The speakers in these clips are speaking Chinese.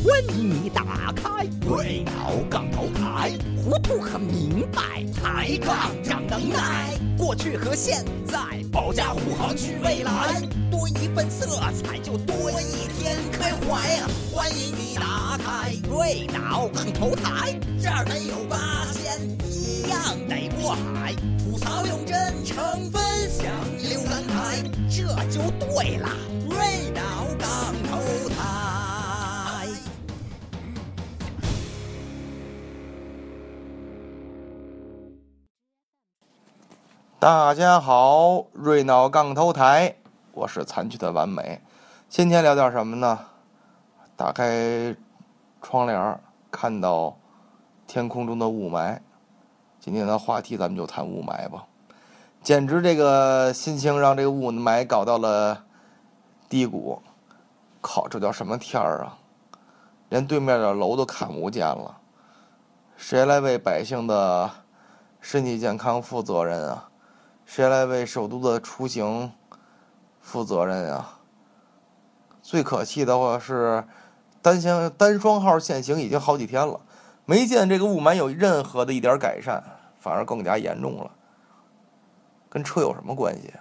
欢迎你打开对脑杠头台，糊涂和明白，抬杠长能耐。过去和现在，保驾护航去未来，多一份色彩就多一天开怀啊！欢迎你打开对脑杠头台，这儿没有八仙，一样得过海。吐槽用真诚分享浏览台，这就对了，对脑杠头台。 大家好，瑞脑杠头台，我是残缺的完美。今天聊点什么呢？打开窗帘，看到天空中的雾霾。今天的话题咱们就谈雾霾吧。简直这个心情让这个雾霾搞到了低谷。靠，这叫什么天儿啊？连对面的楼都看不见了。谁来为百姓的身体健康负责任啊？谁来为首都的出行负责任啊？最可气的话是单双号限行已经好几天了，没见这个雾霾有任何的一点改善，反而更加严重了。跟车有什么关系？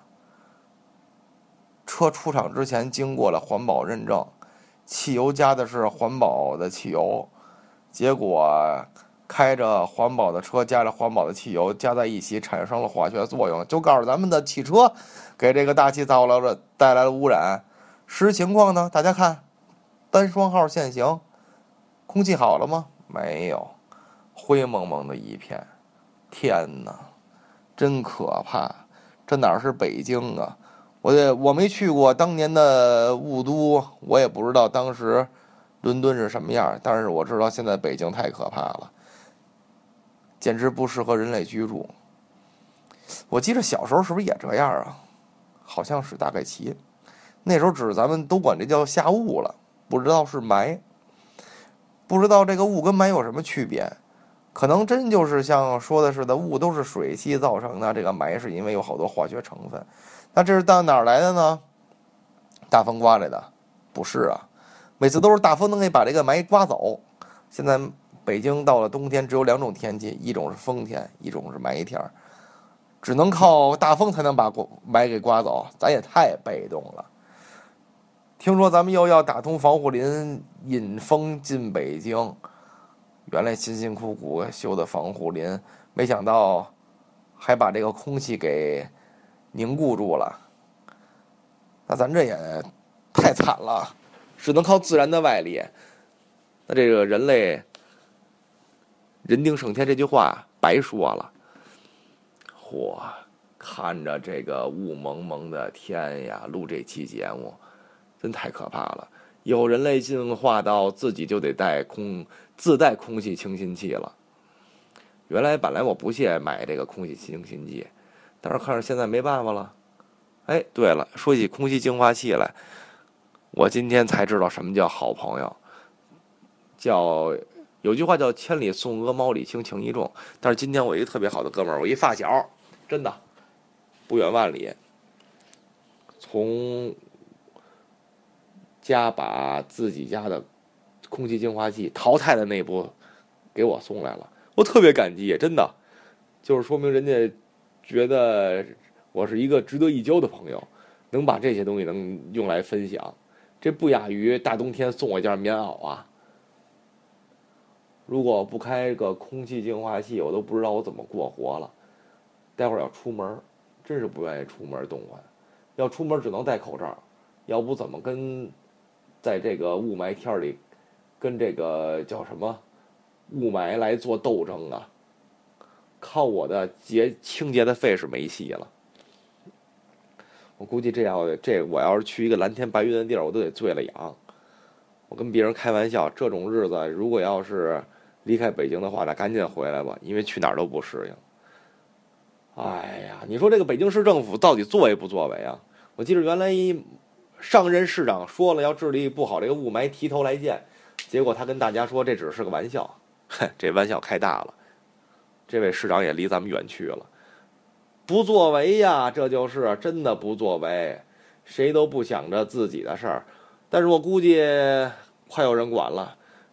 车出厂之前经过了环保认证，汽油加的是环保的汽油，结果开着环保的车加着环保的汽油加在一起产生了化学作用，就告诉咱们的汽车给这个大气带来了污染。实情况呢，大家看，单双号限行，空气好了吗？没有，灰蒙蒙的一片。天哪，真可怕！这哪是北京啊？我没去过当年的雾都，我也不知道当时伦敦是什么样，但是我知道现在北京太可怕了，简直不适合人类居住。我记得小时候是不是也这样啊？好像是大概齐。那时候咱们都管这叫下雾了，不知道是霾，不知道这个雾跟霾有什么区别。可能真就是像说的似的，雾都是水汽造成的，这个霾是因为有好多化学成分。那这是到哪儿来的呢？大风刮来的？不是啊，每次都是大风能给把这个霾刮走。现在北京到了冬天只有两种天气，一种是风天，一种是霾天，只能靠大风才能把霾给刮走，咱也太被动了。听说咱们又要打通防护林，引风进北京，原来辛辛苦苦修的防护林，没想到还把这个空气给凝固住了。那咱这也太惨了，只能靠自然的外力。那这个人类人定胜天这句话白说了。嚯，看着这个雾蒙蒙的天呀，录这期节目真太可怕了。以后人类进化到自己就得自带空气清新剂了。原来本来我不屑买这个空气清新剂，但是看着现在没办法了。哎，对了，说起空气净化器来，我今天才知道什么叫好朋友。有句话叫千里送鹅毛里轻情意重，但是今天我一个特别好的哥们儿，我一发小，真的不远万里从家把自己家的空气净化器淘汰的那部给我送来了，我特别感激，真的，就是说明人家觉得我是一个值得一交的朋友，能把这些东西能用来分享，这不亚于大冬天送我一件棉袄啊。如果不开个空气净化器，我都不知道我怎么过活了。待会儿要出门，真是不愿意出门动换，要出门只能戴口罩，要不怎么在这个雾霾天里跟这个叫什么雾霾来做斗争啊？靠我的清洁的肺是没戏了。我估计我要是去一个蓝天白云的地儿，我都得醉了氧。我跟别人开玩笑，这种日子如果要是离开北京的话，那赶紧回来吧，因为去哪儿都不适应。哎呀，你说这个北京市政府到底作为不作为啊？我记得原来上任市长说了要治理不好这个雾霾，提头来见，结果他跟大家说这只是个玩笑，这玩笑开大了，这位市长也离咱们远去了，不作为呀，这就是真的不作为，谁都不想着自己的事儿。但是我估计快有人管了，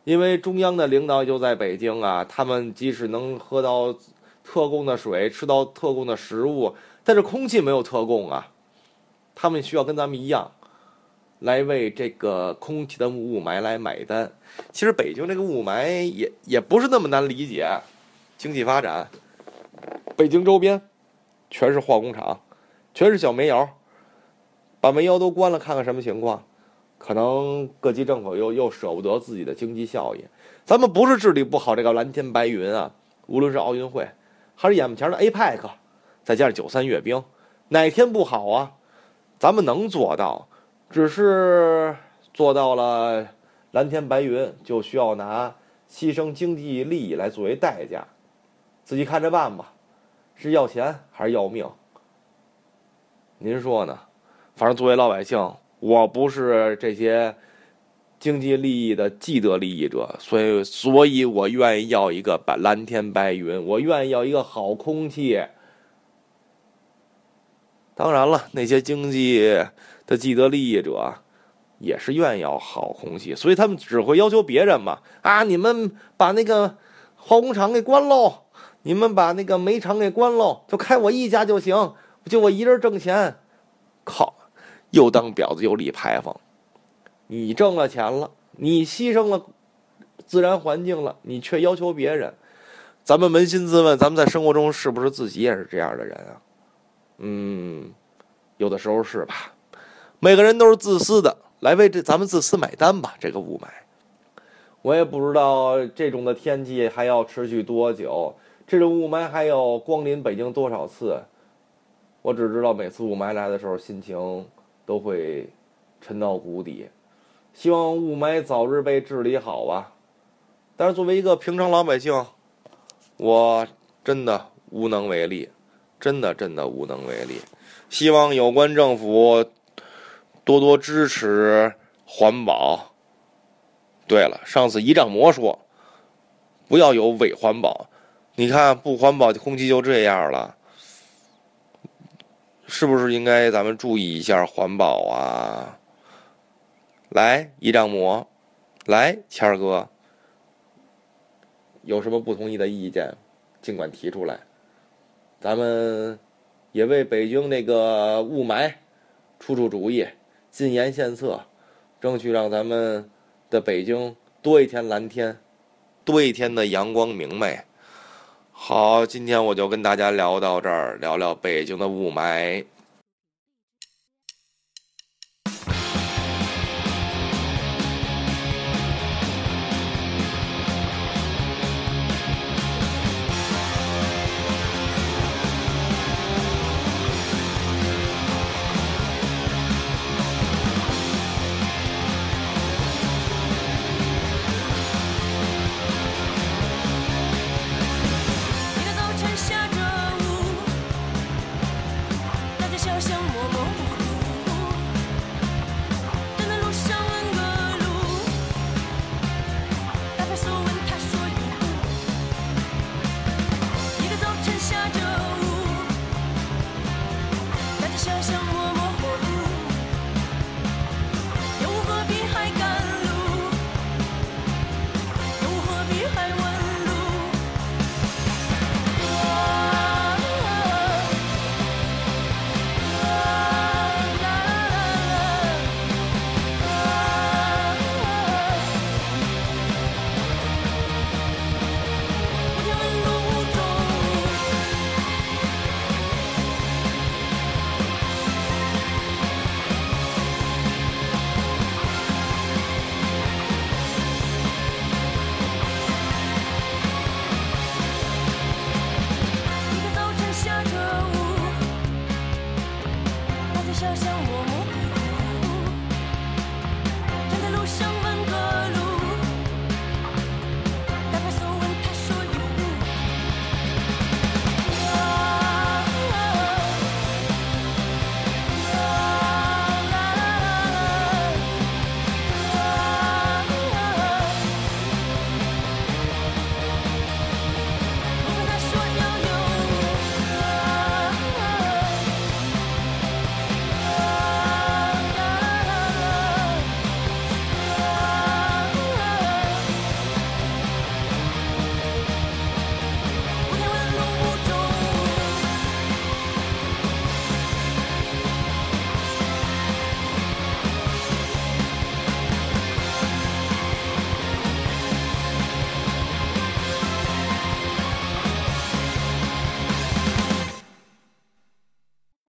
因为中央的领导就在北京啊，他们即使能喝到特供的水，吃到特供的食物，但是空气没有特供啊，他们需要跟咱们一样，来为这个空气的雾霾来买单。其实北京这个雾霾也不是那么难理解，经济发展，北京周边全是化工厂，全是小煤窑，把煤窑都关了，看看什么情况。可能各级政府又舍不得自己的经济效益，咱们不是治理不好这个蓝天白云啊，无论是奥运会，还是眼前的 APEC， 再加上93阅兵，哪天不好啊？咱们能做到，只是做到了蓝天白云，就需要拿牺牲经济利益来作为代价，自己看着办吧，是要钱还是要命？您说呢？反正作为老百姓，我不是这些经济利益的既得利益者，所以我愿意要一个蓝天白云，我愿意要一个好空气。当然了，那些经济的既得利益者也是愿意要好空气，所以他们只会要求别人嘛。啊，你们把那个化工厂给关喽，你们把那个煤厂给关喽，就开我一家就行，就我一人挣钱。靠！又当婊子又立牌坊，你挣了钱了，你牺牲了自然环境了，你却要求别人。咱们扪心自问，咱们在生活中是不是自己也是这样的人啊？有的时候是吧。每个人都是自私的，来为咱们自私买单吧。这个雾霾，我也不知道这种的天气还要持续多久，这种雾霾还要光临北京多少次。我只知道每次雾霾来的时候，心情都会沉到谷底，希望雾霾早日被治理好啊！但是作为一个平常老百姓，我真的无能为力，真的无能为力。希望有关政府多多支持环保。对了，上次仪仗魔说不要有伪环保，你看不环保空气就这样了。是不是应该咱们注意一下环保啊？来，仪仗魔，来，谦儿哥，有什么不同意的意见，尽管提出来。咱们也为北京那个雾霾出主意，进言献策，争取让咱们的北京多一天蓝天，多一天的阳光明媚。好，今天我就跟大家聊到这儿，聊聊北京的雾霾。 下着雾，大街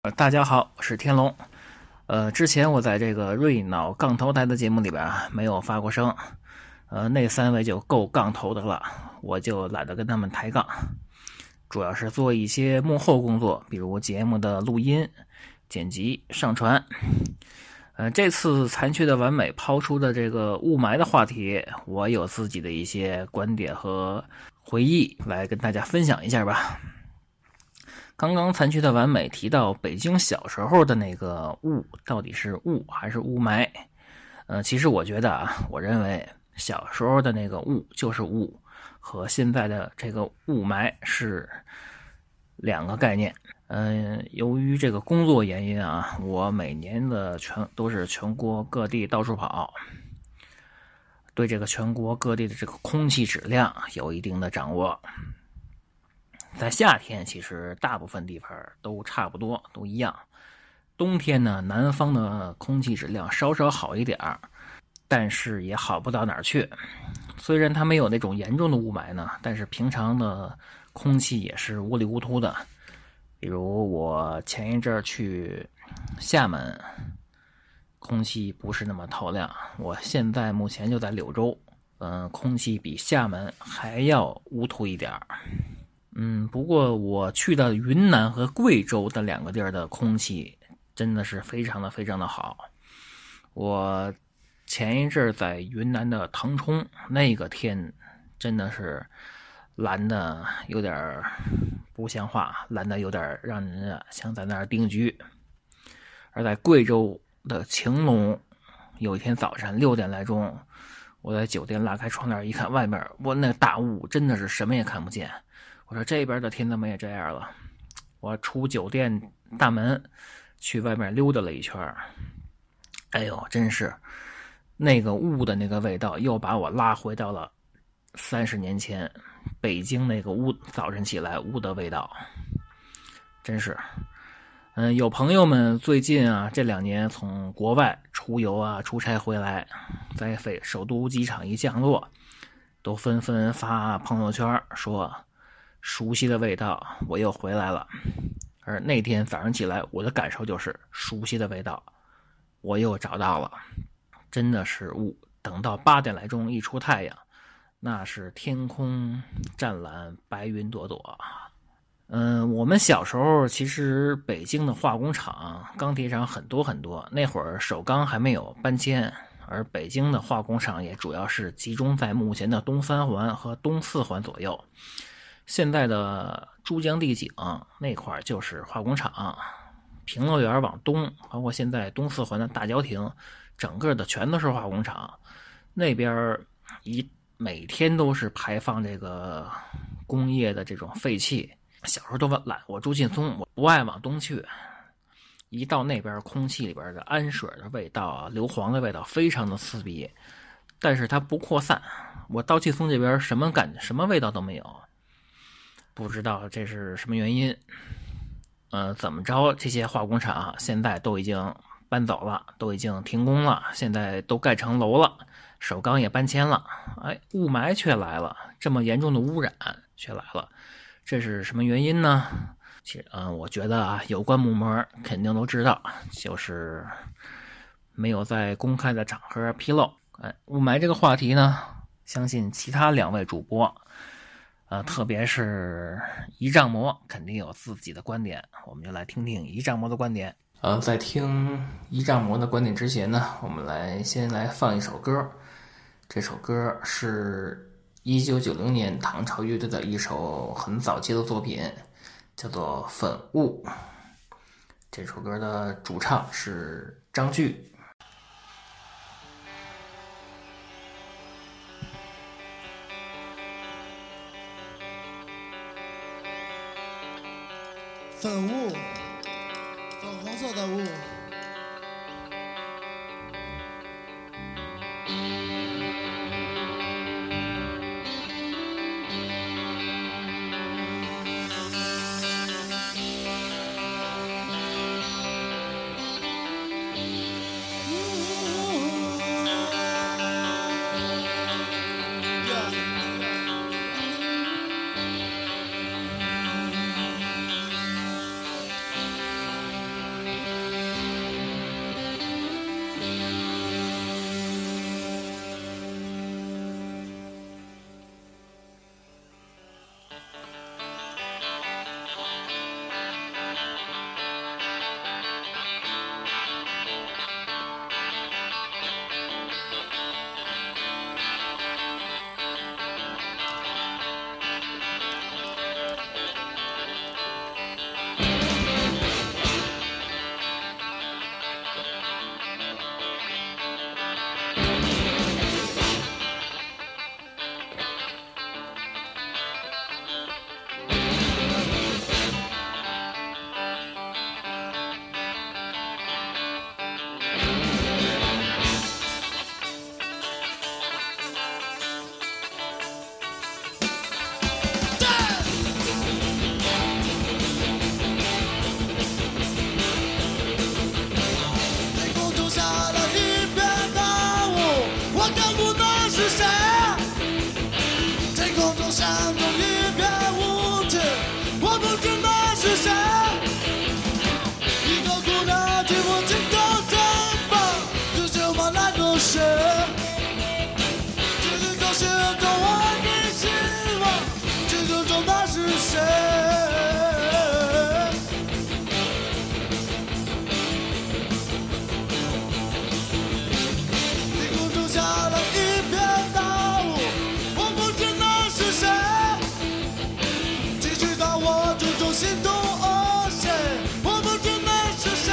大家好，我是天龙。之前我在这个瑞脑杠头台的节目里边没有发过声，那3位就够杠头的了，我就懒得跟他们抬杠，主要是做一些幕后工作，比如节目的录音、剪辑、上传。这次残缺的完美抛出的这个雾霾的话题，我有自己的一些观点和回忆来跟大家分享一下吧。刚刚残缺的完美提到北京小时候的那个雾到底是雾还是雾霾？其实我觉得我认为小时候的那个雾就是雾，和现在的这个雾霾是两个概念。由于这个工作原因我每年的都是全国各地到处跑，对这个全国各地的这个空气质量有一定的掌握。在夏天其实大部分地方都差不多，都一样。冬天呢，南方的空气质量稍稍好一点，但是也好不到哪儿去。虽然它没有那种严重的雾霾呢，但是平常的空气也是乌里乌涂的。比如我前一阵去厦门，空气不是那么透亮。我现在目前就在柳州，空气比厦门还要乌涂一点。不过我去的云南和贵州的2个地儿的空气真的是非常的好。我前一阵在云南的腾冲，那个天真的是蓝的有点不像话，蓝的有点让人想在那儿定居。而在贵州的晴隆，有一天早晨6点来钟，我在酒店拉开窗帘一看，外面我那大雾真的是什么也看不见。我说这边的天怎么也这样了？我出酒店大门去外面溜达了一圈，哎呦，真是那个雾的那个味道又把我拉回到了30年前北京那个雾，早晨起来雾的味道。真是有朋友们最近这2年从国外出游出差回来，在首都机场一降落，都纷纷发朋友圈说熟悉的味道我又回来了。而那天早上起来我的感受就是熟悉的味道我又找到了。真的是雾，等到8点来钟一出太阳，那是天空湛蓝，白云朵朵。我们小时候其实北京的化工厂、钢铁厂很多，那会儿首钢还没有搬迁，而北京的化工厂也主要是集中在目前的东3环和东4环左右。现在的珠江帝景那块就是化工厂，平乐园往东，包括现在东4环的大郊亭，整个的全都是化工厂。那边每天都是排放这个工业的这种废气。小时候都懒，我住劲松，我不爱往东去。一到那边，空气里边的氨水的味道、硫磺的味道非常的刺鼻，但是它不扩散。我到劲松这边什么味道都没有，不知道这是什么原因。怎么着，这些化工厂现在都已经搬走了，都已经停工了，现在都盖成楼了，首钢也搬迁了，雾霾却来了，这么严重的污染却来了，这是什么原因呢？其实我觉得有关部门肯定都知道，就是没有在公开的场合披露。雾霾这个话题呢，相信其他2位主播特别是一丈魔肯定有自己的观点，我们就来听听一丈魔的观点。在听一丈魔的观点之前呢，我们先来放一首歌。这首歌是1990年唐朝乐队的一首很早期的作品，叫做《粉雾》。这首歌的主唱是张炬。 粉雾，粉红色的雾。 那是谁？天空中闪动一片无知，我不知那是谁。一个姑娘寂寞尽头肩膀，只是我那个谁。这个高兴中我的希望，这个中那是谁？下了一片大雾，我不知那是谁。继续到我注重心痛而谁，我不知那是谁。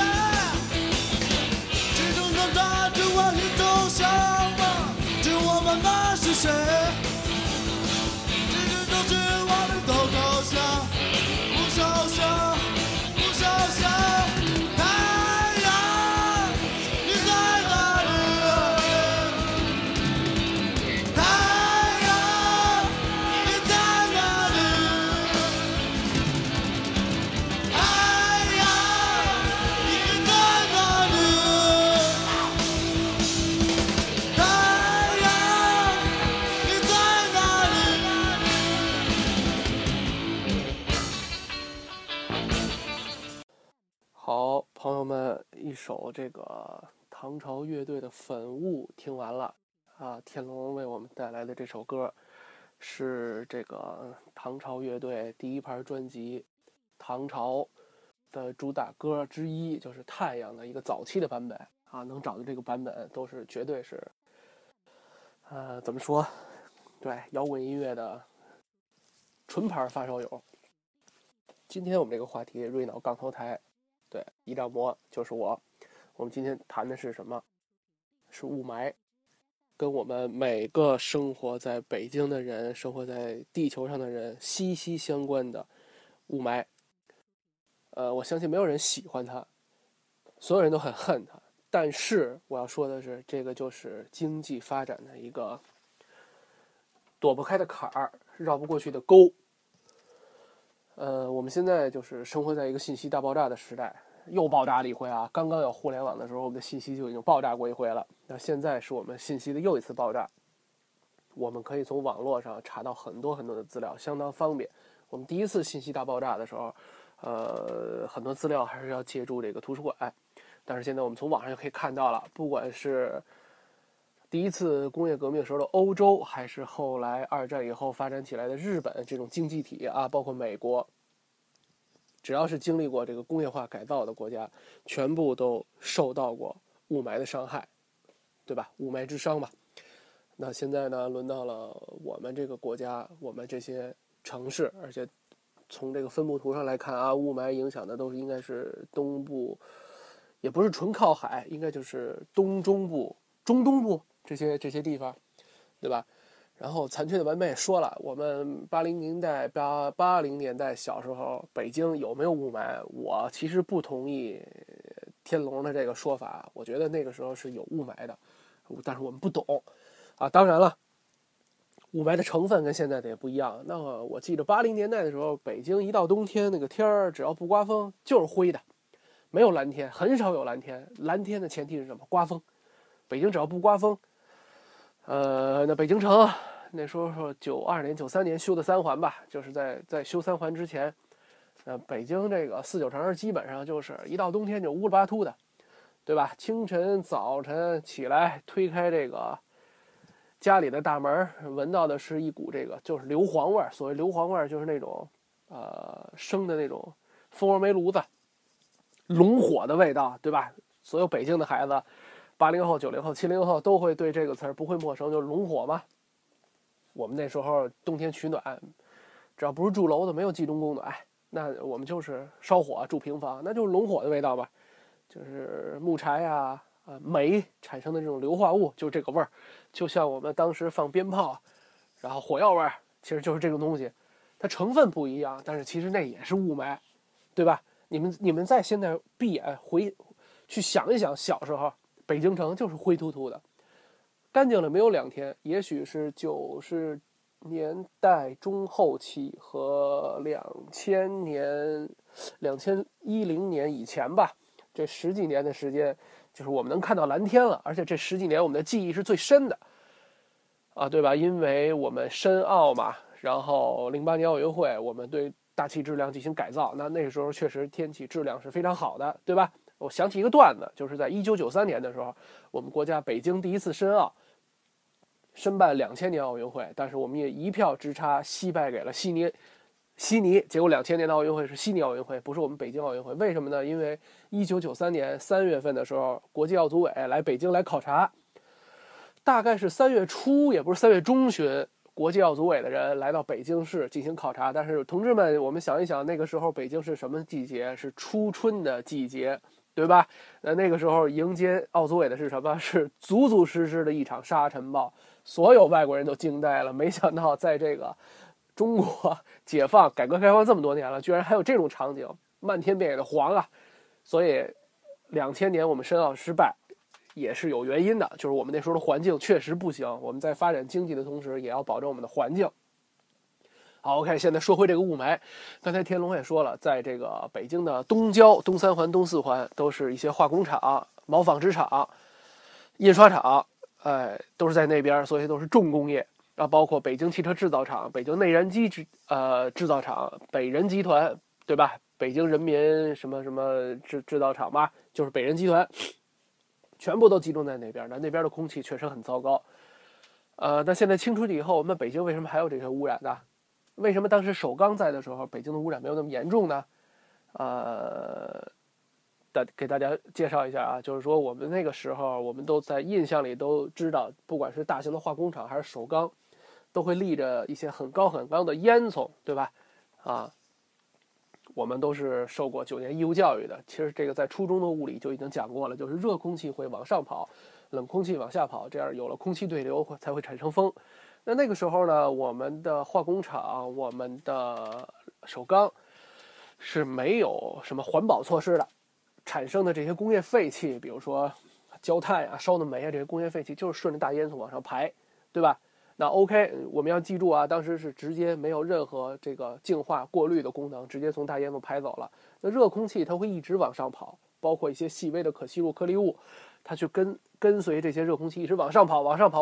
其中的他只我一种向往，只我们那是谁？其实都是我们都投降，不烧香，不烧香。太阳，你在哪里？ 好，朋友们，一首这个唐朝乐队的《粉雾》听完了啊。天龙为我们带来的这首歌是这个唐朝乐队第一盘专辑《唐朝》的主打歌之一，就是《太阳》的一个早期的版本啊。能找到这个版本都是绝对是，怎么说？对，摇滚音乐的纯牌发烧友。今天我们这个话题，瑞脑杠头台。对，一丈魔就是我。我们今天谈的是什么？是雾霾，跟我们每个生活在北京的人、生活在地球上的人息息相关的雾霾。我相信没有人喜欢它，所有人都很恨它。但是我要说的是，这个就是经济发展的一个躲不开的坎儿，绕不过去的沟。我们现在就是生活在一个信息大爆炸的时代，又爆炸了一回啊！刚刚有互联网的时候，我们的信息就已经爆炸过一回了。那现在是我们信息的又一次爆炸，我们可以从网络上查到很多很多的资料，相当方便。我们第一次信息大爆炸的时候，很多资料还是要借助这个图书馆，但是现在我们从网上就可以看到了，不管是第一次工业革命时候的欧洲，还是后来二战以后发展起来的日本这种经济体啊，包括美国，只要是经历过这个工业化改造的国家，全部都受到过雾霾的伤害，对吧？雾霾之伤吧。那现在呢，轮到了我们这个国家，我们这些城市，而且从这个分布图上来看啊，雾霾影响的都是应该是东部，也不是纯靠海，应该就是东中部、中东部这些地方，对吧？然后残缺的版本也说了，我们80年代小时候，北京有没有雾霾？我其实不同意天龙的这个说法，我觉得那个时候是有雾霾的，但是我们不懂啊。当然了，雾霾的成分跟现在的也不一样。那我记得80年代的时候，北京一到冬天，那个天儿只要不刮风就是灰的，没有蓝天，很少有蓝天。蓝天的前提是什么？刮风。北京只要不刮风，那北京城那时候92年、93年修的3环吧，就是在修3环之前，北京这个4、9城基本上就是一到冬天就乌里巴秃的，对吧？清晨早晨起来推开这个家里的大门，闻到的是一股这个就是硫磺味儿。所谓硫磺味儿，就是那种生的那种蜂窝煤炉子龙火的味道，对吧？所有北京的孩子，80后、90后、70后都会对这个词儿不会陌生，就是龙火嘛。我们那时候冬天取暖，只要不是住楼的，没有集中供暖，那我们就是烧火住平房，那就是龙火的味道吧，就是木柴啊、煤产生的这种硫化物，就是这个味儿，就像我们当时放鞭炮，然后火药味儿，其实就是这种东西，它成分不一样，但是其实那也是雾霾，对吧？你们在现在闭眼回去想一想，小时候北京城就是灰秃秃的。干净了没有2天，也许是90年代中后期和2010年以前吧，这10几年的时间，就是我们能看到蓝天了，而且这10几年我们的记忆是最深的。 啊，对吧？因为我们申奥嘛，然后08年奥运会，我们对大气质量进行改造，那个时候确实天气质量是非常好的，对吧？我想起一个段子，就是在1993年的时候，我们国家北京第一次申奥，申办2000年奥运会，但是我们也一票之差惜败给了悉尼，结果2000年的奥运会是悉尼奥运会，不是我们北京奥运会。为什么呢？因为1993年3月份的时候，国际奥组委来北京来考察，大概是3月初，也不是3月中旬，国际奥组委的人来到北京市进行考察。但是同志们，我们想一想，那个时候北京是什么季节？是初春的季节，对吧？那个时候迎接奥组委的是什么？是足足实实的一场沙尘暴，所有外国人都惊呆了。没想到在这个中国解放、改革开放这么多年了，居然还有这种场景，漫天遍野的黄啊！所以2000年我们申奥失败也是有原因的，就是我们那时候的环境确实不行，我们在发展经济的同时也要保证我们的环境。好 ，OK， 现在说回这个雾霾，刚才天龙也说了，在这个北京的东郊、东三环、东四环都是一些化工厂、毛纺织厂、印刷厂，都是在那边，所以都是重工业。啊，包括北京汽车制造厂、北京内燃机制造厂、北人集团，对吧？北京人民什么什么制造厂吧，就是北人集团，全部都集中在那边。那边的空气确实很糟糕。但现在清除以后，我们北京为什么还有这些污染呢？为什么当时首钢在的时候，北京的污染没有那么严重呢？给大家介绍一下啊，就是说我们那个时候，我们都在印象里都知道，不管是大型的化工厂还是首钢，都会立着一些很高很高的烟囱，对吧？啊，我们都是受过9年义务教育的。其实这个在初中的物理就已经讲过了，就是热空气会往上跑，冷空气往下跑，这样有了空气对流才会产生风。那个时候呢，我们的化工厂、我们的首钢是没有什么环保措施的，产生的这些工业废气，比如说焦炭啊、烧的煤啊，这些工业废气就是顺着大烟囱往上排，对吧？那 OK， 我们要记住啊，当时是直接没有任何这个净化过滤的功能，直接从大烟囱排走了。那热空气它会一直往上跑，包括一些细微的可吸入颗粒物，它去跟随这些热空气一直往上跑，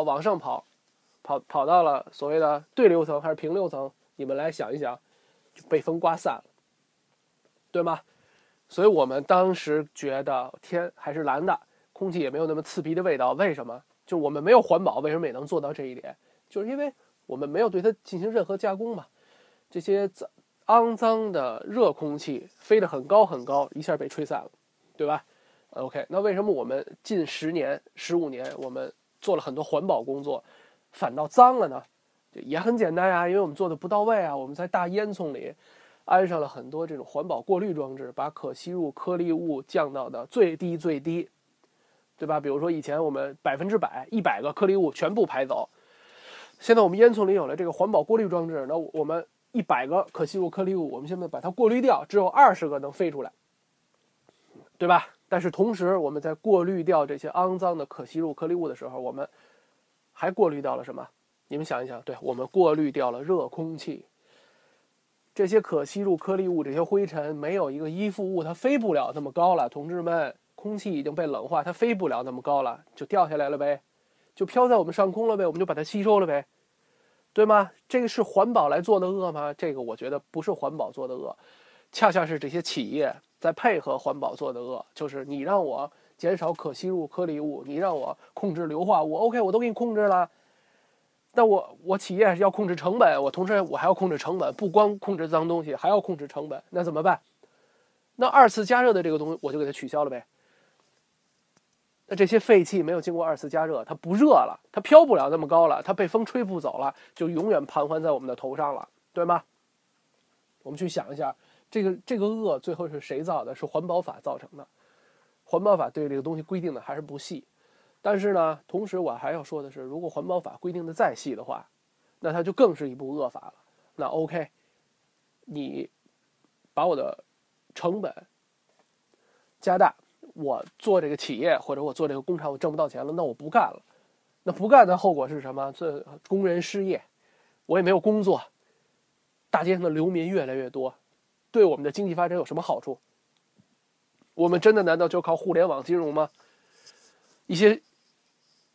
跑到了所谓的对流层还是平流层，你们来想一想，就被风刮散了，对吗？所以我们当时觉得天还是蓝的，空气也没有那么刺鼻的味道。为什么？就我们没有环保，为什么也能做到这一点？就是因为我们没有对它进行任何加工嘛。这些肮脏的热空气飞得很高很高，一下被吹散了，对吧 ？OK， 那为什么我们近10年、15年，我们做了很多环保工作，反倒脏了呢？也很简单啊，因为我们做的不到位啊。我们在大烟囱里安上了很多这种环保过滤装置，把可吸入颗粒物降到的最低，对吧？比如说以前我们100%个颗粒物全部排走，现在我们烟囱里有了这个环保过滤装置，那我们100个可吸入颗粒物，我们现在把它过滤掉，只有20个能飞出来，对吧？但是同时我们在过滤掉这些肮脏的可吸入颗粒物的时候，我们还过滤掉了什么？你们想一想，对，我们过滤掉了热空气。这些可吸入颗粒物，这些灰尘，没有一个依附物它飞不了那么高了，同志们，空气已经被冷化，它飞不了那么高了，就掉下来了呗，就飘在我们上空了呗，我们就把它吸收了呗，对吗？这个是环保来做的恶吗？这个我觉得不是环保做的恶，恰恰是这些企业在配合环保做的恶，就是你让我减少可吸入颗粒物，你让我控制硫化物 ，OK， 我都给你控制了。但我企业是要控制成本，同时我还要控制成本，不光控制脏东西，还要控制成本，那怎么办？那2次加热的这个东西我就给它取消了呗。那这些废气没有经过2次加热，它不热了，它飘不了那么高了，它被风吹不走了，就永远盘桓在我们的头上了，对吗？我们去想一下，这个恶最后是谁造的？是环保法造成的。环保法对这个东西规定的还是不细。但是呢，同时我还要说的是，如果环保法规定的再细的话，那它就更是一部恶法了。那 OK， 你把我的成本加大，我做这个企业或者我做这个工厂，我挣不到钱了，那我不干了。那不干的后果是什么？这工人失业，我也没有工作，大街上的流民越来越多，对我们的经济发展有什么好处？我们真的难道就靠互联网金融吗？一些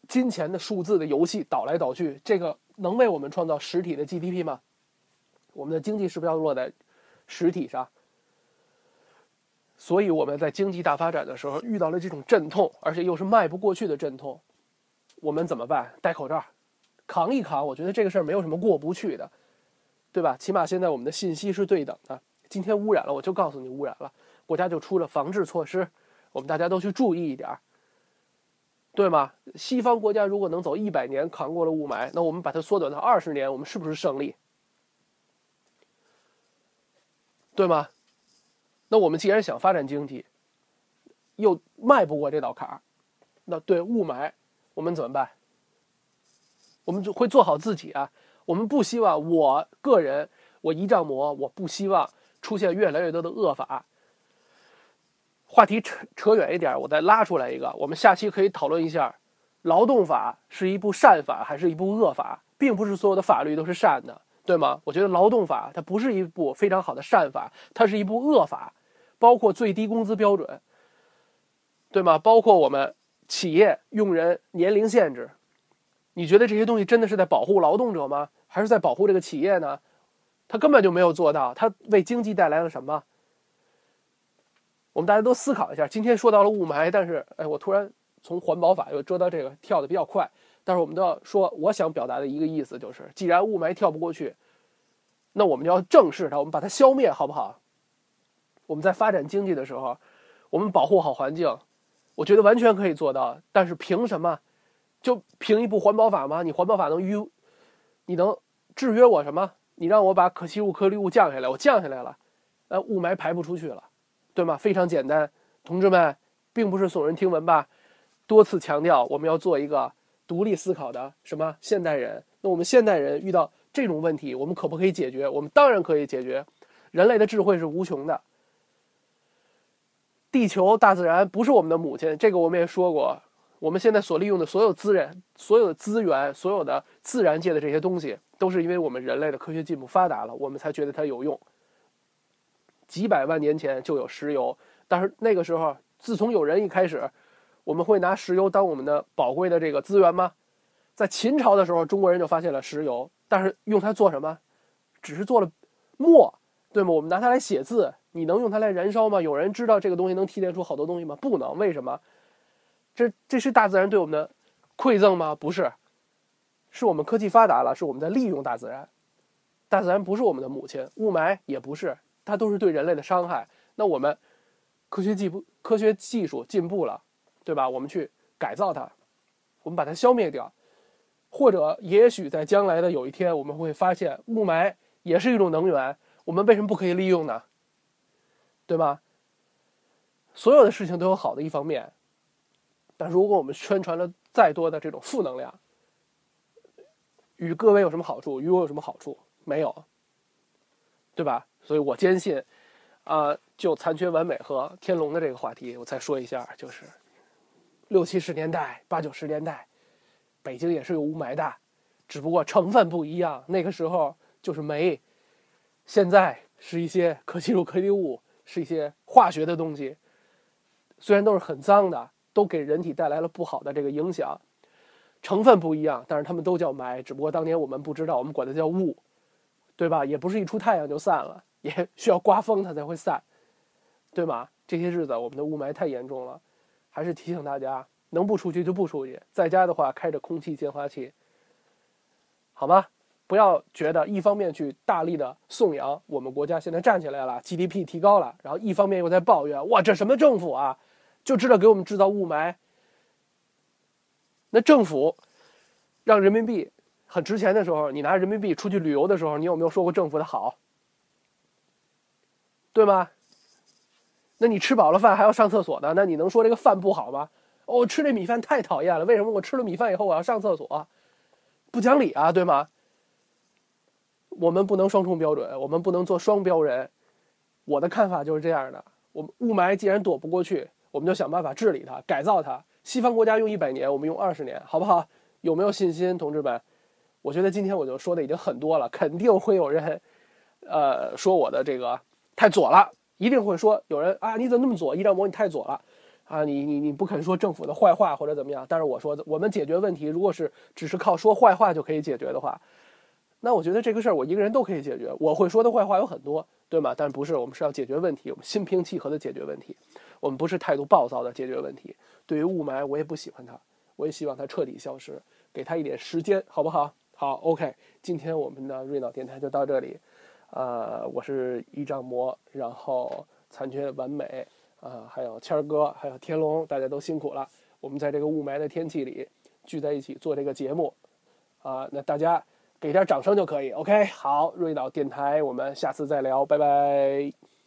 金钱的数字的游戏倒来倒去，这个能为我们创造实体的 GDP 吗？我们的经济是不是要落在实体上？所以我们在经济大发展的时候遇到了这种阵痛，而且又是迈不过去的阵痛，我们怎么办？戴口罩，扛一扛。我觉得这个事儿没有什么过不去的，对吧？起码现在我们的信息是对等的。今天污染了，我就告诉你污染了，国家就出了防治措施，我们大家都去注意一点，对吗？西方国家如果能走100年扛过了雾霾，那我们把它缩短到20年，我们是不是胜利？对吗？那我们既然想发展经济，又迈不过这道坎儿，那对雾霾我们怎么办？我们就会做好自己啊。我们不希望我个人，我一丈魔，我不希望出现越来越多的恶法。话题扯远一点，我再拉出来一个，我们下期可以讨论一下，劳动法是一部善法还是一部恶法？并不是所有的法律都是善的，对吗？我觉得劳动法它不是一部非常好的善法，它是一部恶法，包括最低工资标准，对吗？包括我们企业用人年龄限制，你觉得这些东西真的是在保护劳动者吗？还是在保护这个企业呢？他根本就没有做到，他为经济带来了什么？我们大家都思考一下。今天说到了雾霾，但是我突然从环保法又遮到这个跳的比较快，但是我们都要说，我想表达的一个意思就是，既然雾霾跳不过去，那我们就要正视它，我们把它消灭，好不好？我们在发展经济的时候，我们保护好环境，我觉得完全可以做到。但是凭什么就凭一部环保法吗？你环保法你能制约我什么？你让我把可吸入颗粒物降下来，我降下来了，雾霾排不出去了，对吗？非常简单，同志们，并不是耸人听闻吧？多次强调，我们要做一个独立思考的什么现代人。那我们现代人遇到这种问题，我们可不可以解决？我们当然可以解决。人类的智慧是无穷的。地球、大自然不是我们的母亲，这个我们也说过。我们现在所利用的所有资源、所有的资源、所有的自然界的这些东西，都是因为我们人类的科学进步发达了，我们才觉得它有用。几百万年前就有石油，但是那个时候，自从有人一开始，我们会拿石油当我们的宝贵的这个资源吗？在秦朝的时候，中国人就发现了石油，但是用它做什么？只是做了墨，对吗？我们拿它来写字，你能用它来燃烧吗？有人知道这个东西能提炼出好多东西吗？不能。为什么？这是大自然对我们的馈赠吗？不是，是我们科技发达了，是我们在利用大自然。大自然不是我们的母亲，雾霾也不是，它都是对人类的伤害。那我们科学技术进步了，对吧？我们去改造它，我们把它消灭掉，或者也许在将来的有一天，我们会发现雾霾也是一种能源，我们为什么不可以利用呢？对吧？所有的事情都有好的一方面，但如果我们宣传了再多的这种负能量，与各位有什么好处？与我有什么好处？没有，对吧？所以我坚信，就残缺完美和天龙的这个话题，我再说一下，就是60、70年代、80、90年代，北京也是有雾霾的，只不过成分不一样。那个时候就是煤，现在是一些可吸入颗粒物，是一些化学的东西，虽然都是很脏的，都给人体带来了不好的这个影响。成分不一样，但是他们都叫霾，只不过当年我们不知道，我们管它叫雾，对吧？也不是一出太阳就散了，也需要刮风它才会散，对吗？这些日子我们的雾霾太严重了，还是提醒大家，能不出去就不出去，在家的话开着空气净化器，好吗？不要觉得一方面去大力的颂扬我们国家现在站起来了， GDP 提高了，然后一方面又在抱怨，哇，这什么政府啊，就知道给我们制造雾霾。那政府让人民币很值钱的时候，你拿人民币出去旅游的时候，你有没有说过政府的好？对吗？那你吃饱了饭还要上厕所呢，那你能说这个饭不好吗？哦，吃这米饭太讨厌了，为什么我吃了米饭以后我要上厕所？不讲理啊，对吗？我们不能双重标准，我们不能做双标人。我的看法就是这样的，我们雾霾既然躲不过去，我们就想办法治理它，改造它。西方国家用100年，我们用20年，好不好？有没有信心，同志们？我觉得今天我就说的已经很多了，肯定会有人，说我的这个太左了，一定会说有人啊，你怎么那么左？一丈魔你太左了， 啊，你不肯说政府的坏话或者怎么样，但是我说我们解决问题，如果是只是靠说坏话就可以解决的话，那我觉得这个事儿我一个人都可以解决。我会说的坏话有很多，对吗？但不是，我们是要解决问题，我们心平气和的解决问题，我们不是态度暴躁的解决问题。对于雾霾，我也不喜欢它，我也希望它彻底消失，给它一点时间，好不好？好 ，OK， 今天我们的瑞脑电台就到这里。我是一丈魔，然后残缺完美。还有谦儿哥，还有天龙，大家都辛苦了。我们在这个雾霾的天气里聚在一起做这个节目，那大家给点掌声就可以。OK， 好，瑞岛电台，我们下次再聊，拜拜。